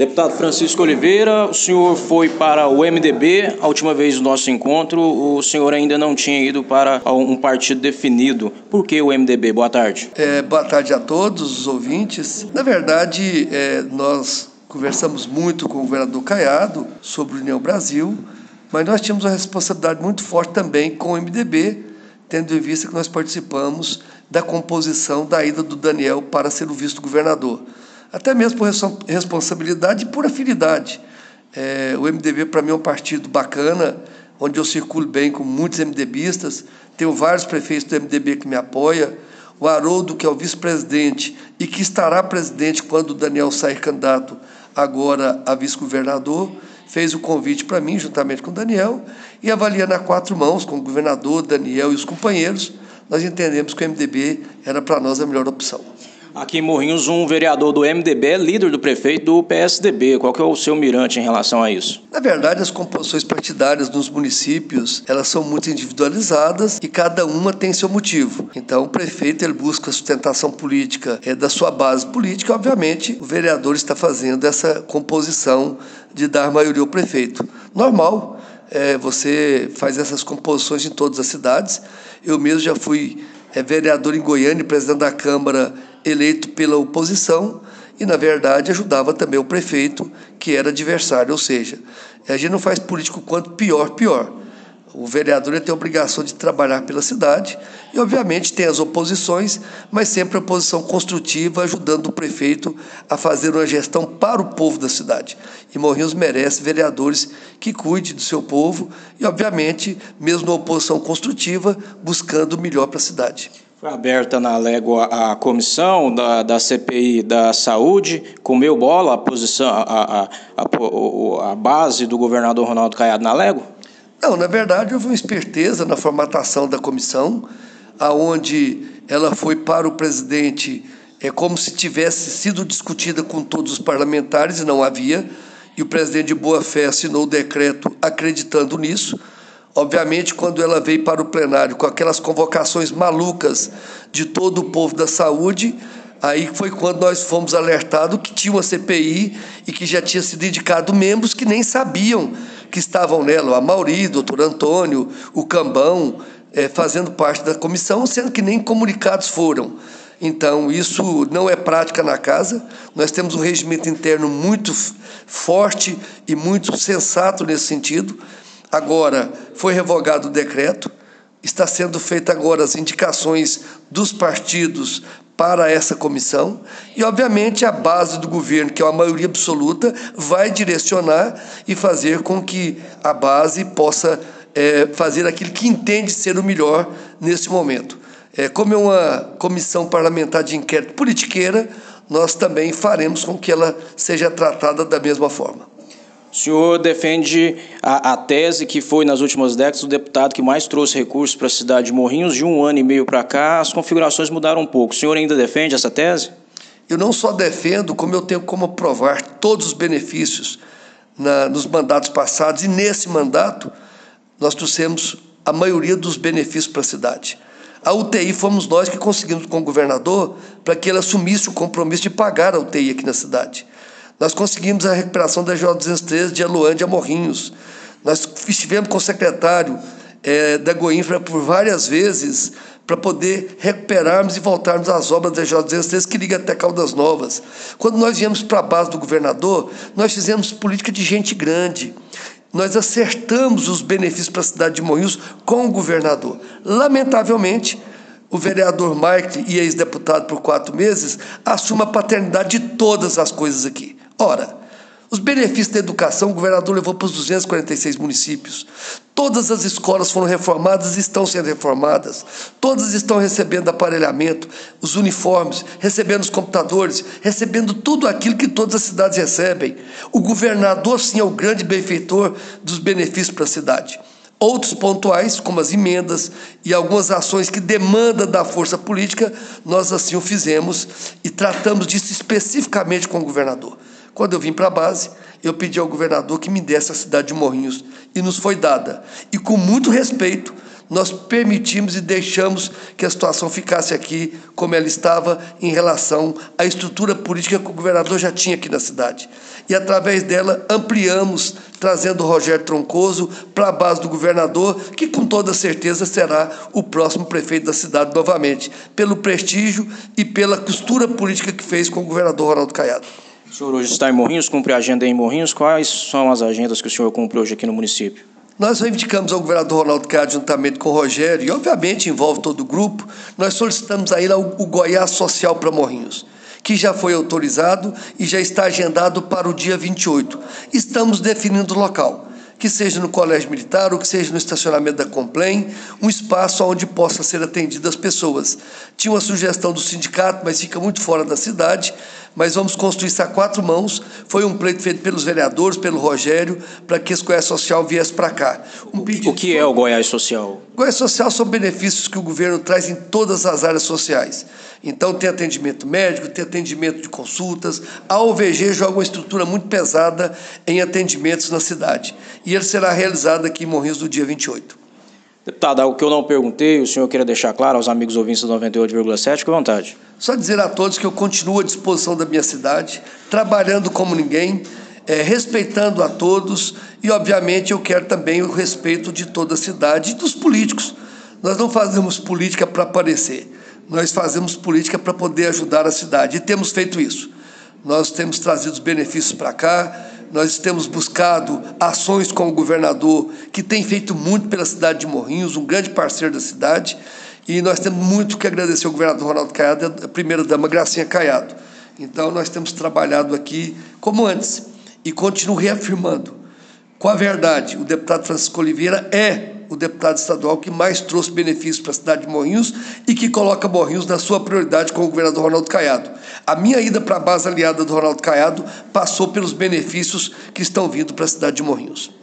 Deputado Francisco Oliveira, o senhor foi para o MDB, a última vez do nosso encontro, o senhor ainda não tinha ido para um partido definido. Por que o MDB? Boa tarde. Boa tarde a todos os ouvintes. Na verdade, nós conversamos muito com o governador Caiado sobre o União Brasil, mas nós tínhamos uma responsabilidade muito forte também com o MDB, tendo em vista que nós participamos da composição da ida do Daniel para ser o vice-governador. Até mesmo por responsabilidade e por afinidade. O MDB, para mim, é um partido bacana, onde eu circulo bem com muitos MDBistas, tenho vários prefeitos do MDB que me apoiam, o Haroldo, que é o vice-presidente e que estará presidente quando o Daniel sair candidato agora a vice-governador, fez o convite para mim, juntamente com o Daniel, e avaliando a quatro mãos, com o governador, Daniel e os companheiros, nós entendemos que o MDB era para nós a melhor opção. Aqui em Morrinhos, um vereador do MDB é líder do prefeito do PSDB. Qual que é o seu mirante em relação a isso? Na verdade, as composições partidárias nos municípios, elas são muito individualizadas e cada uma tem seu motivo. Então, o prefeito ele busca a sustentação política da sua base política. Obviamente, o vereador está fazendo essa composição de dar maioria ao prefeito. Normal, você faz essas composições em todas as cidades. Eu mesmo já fui vereador em Goiânia e presidente da Câmara eleito pela oposição e, na verdade, ajudava também o prefeito, que era adversário, ou seja, a gente não faz político quanto pior. O vereador tem a obrigação de trabalhar pela cidade e, obviamente, tem as oposições, mas sempre a oposição construtiva, ajudando o prefeito a fazer uma gestão para o povo da cidade. E Morrinhos merece vereadores que cuidem do seu povo e, obviamente, mesmo na oposição construtiva, buscando o melhor para a cidade. Foi aberta na Légua a comissão da CPI da Saúde, comeu bola a base do governador Ronaldo Caiado na Légua? Não, na verdade, houve uma esperteza na formatação da comissão, aonde ela foi para o presidente como se tivesse sido discutida com todos os parlamentares, e não havia, e o presidente de boa fé assinou o decreto acreditando nisso. Obviamente, quando ela veio para o plenário com aquelas convocações malucas de todo o povo da saúde, aí foi quando nós fomos alertados que tinha uma CPI e que já tinha sido indicado membros que nem sabiam que estavam nela, a Mauri, o doutor Antônio, o Cambão, fazendo parte da comissão, sendo que nem comunicados foram. Então, isso não é prática na casa. Nós temos um regimento interno muito forte e muito sensato nesse sentido. Agora, foi revogado o decreto, está sendo feita agora as indicações dos partidos para essa comissão e, obviamente, a base do governo, que é uma maioria absoluta, vai direcionar e fazer com que a base possa fazer aquilo que entende ser o melhor nesse momento. Como é uma comissão parlamentar de inquérito politiqueira, nós também faremos com que ela seja tratada da mesma forma. O senhor defende a tese que foi, nas últimas décadas, o deputado que mais trouxe recursos para a cidade de Morrinhos. De 1 ano e meio para cá, as configurações mudaram um pouco. O senhor ainda defende essa tese? Eu não só defendo, como eu tenho como provar todos os benefícios nos mandatos passados. E nesse mandato, nós trouxemos a maioria dos benefícios para a cidade. A UTI fomos nós que conseguimos com o governador para que ele assumisse o compromisso de pagar a UTI aqui na cidade. Nós conseguimos a recuperação da J213 de Aluândia a Morrinhos. Nós estivemos com o secretário da Goinfra por várias vezes para poder recuperarmos e voltarmos às obras da J213 que liga até Caldas Novas. Quando nós viemos para a base do governador, nós fizemos política de gente grande. Nós acertamos os benefícios para a cidade de Morrinhos com o governador. Lamentavelmente, o vereador Mike, e ex-deputado por 4 meses, assume a paternidade de todas as coisas aqui. Ora, os benefícios da educação, o governador levou para os 246 municípios. Todas as escolas foram reformadas e estão sendo reformadas. Todas estão recebendo aparelhamento, os uniformes, recebendo os computadores, recebendo tudo aquilo que todas as cidades recebem. O governador, sim, é o grande benfeitor dos benefícios para a cidade. Outros pontuais, como as emendas e algumas ações que demandam da força política, nós assim o fizemos e tratamos disso especificamente com o governador. Quando eu vim para a base, eu pedi ao governador que me desse a cidade de Morrinhos, e nos foi dada. E com muito respeito, nós permitimos e deixamos que a situação ficasse aqui como ela estava em relação à estrutura política que o governador já tinha aqui na cidade. E, através dela, ampliamos, trazendo o Rogério Troncoso para a base do governador, que, com toda certeza, será o próximo prefeito da cidade novamente, pelo prestígio e pela costura política que fez com o governador Ronaldo Caiado. O senhor hoje está em Morrinhos, cumpre a agenda em Morrinhos. Quais são as agendas que o senhor cumpre hoje aqui no município? Nós reivindicamos ao governador Ronaldo Caiado, juntamente com o Rogério, e obviamente envolve todo o grupo, nós solicitamos a ele o Goiás Social para Morrinhos, que já foi autorizado e já está agendado para o dia 28. Estamos definindo o local, que seja no Colégio Militar ou que seja no estacionamento da Complem, um espaço onde possa ser atendidas as pessoas. Tinha uma sugestão do sindicato, mas fica muito fora da cidade, mas vamos construir isso a 4 mãos. Foi um pleito feito pelos vereadores, pelo Rogério, para que esse Goiás Social viesse para cá. O que é o Goiás Social? Goiás Social são benefícios que o governo traz em todas as áreas sociais. Então, tem atendimento médico, tem atendimento de consultas. A OVG joga uma estrutura muito pesada em atendimentos na cidade. E ele será realizado aqui em Morrinhos no dia 28. Deputado, algo que eu não perguntei, o senhor queria deixar claro aos amigos ouvintes do 98,7, fique à vontade. Só dizer a todos que eu continuo à disposição da minha cidade, trabalhando como ninguém, respeitando a todos e, obviamente, eu quero também o respeito de toda a cidade e dos políticos. Nós não fazemos política para aparecer, nós fazemos política para poder ajudar a cidade e temos feito isso. Nós temos trazido os benefícios para cá, nós temos buscado ações com o governador, que tem feito muito pela cidade de Morrinhos, um grande parceiro da cidade, e nós temos muito que agradecer ao governador Ronaldo Caiado e a primeira-dama Gracinha Caiado. Então, nós temos trabalhado aqui como antes, e continuo reafirmando, com a verdade, o deputado Francisco Oliveira é o deputado estadual que mais trouxe benefícios para a cidade de Morrinhos e que coloca Morrinhos na sua prioridade com o governador Ronaldo Caiado. A minha ida para a base aliada do Ronaldo Caiado passou pelos benefícios que estão vindo para a cidade de Morrinhos.